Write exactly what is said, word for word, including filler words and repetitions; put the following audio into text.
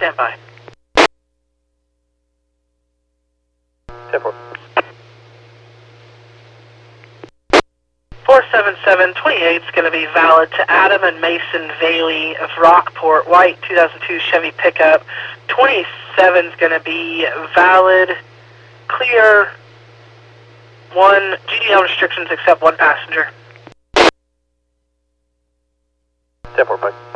Stand by. ten four. four seven seven twenty-eight is going to be valid to Adam and Mason Valey of Rockport, white two thousand two Chevy pickup. twenty-seven is going to be valid, clear, one, G D L restrictions except one passenger. ten four, bye.